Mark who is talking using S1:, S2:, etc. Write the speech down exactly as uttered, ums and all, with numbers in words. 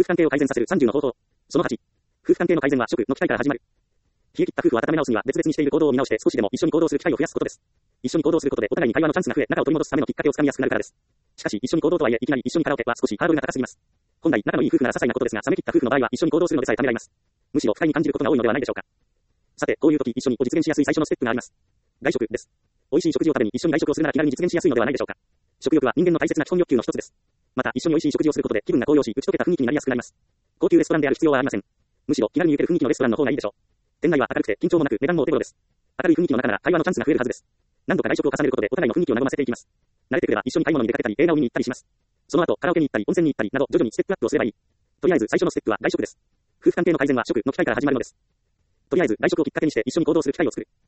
S1: 夫婦関係を改善させるさんじゅうの方法。そのはち。夫婦関係の改善は食の機会から始まる。冷え切った夫婦を温め直すには別々にしている行動を見直して少しでも一緒に行動する機会を増やすことです。一緒に行動することでお互いに会話のチャンスが増え、仲を取り戻すためのきっかけをつかみやすくなるからです。しかし、一緒に行動とはいえ、いきなり一緒にカラオケは少しハードルが高すぎます。本来、仲のいい夫婦なら些細なことですが、冷め切った夫婦の場合は一緒に行動するのでさえためらいます。むしろ不快に感じることが多いのではないでしょうか。さて、こういう時一緒にを実現しやすい最初のステップがあります。外食です。美味しい食事を食べに一緒に外食をするなら気軽に実現しやすいのではないでしょうか。食欲は人間の大切な基本欲求の一つです。また、一緒に美味しい食事をすることで気分が高揚し、打ち解けた雰囲気になりやすくなります。高級レストランである必要はありません。むしろ気軽に行ける雰囲気のレストランの方がいいでしょう。店内は明るくて緊張もなく値段もお手頃です。明るい雰囲気の中なら会話のチャンスが増えるはずです。何度か外食を重ねることでお互いの雰囲気を和ませていきます。慣れてくれば一緒に買い物に出かけたり映画を見に行ったりします。その後カラオケに行ったり温泉に行ったりなど徐々にステップアップをすればいい。とりあえず最初のステップは外食です。夫婦関係の改善は食の機会から始まるのです。とりあえず外食をきっかけにして一緒に行動する機会を作る。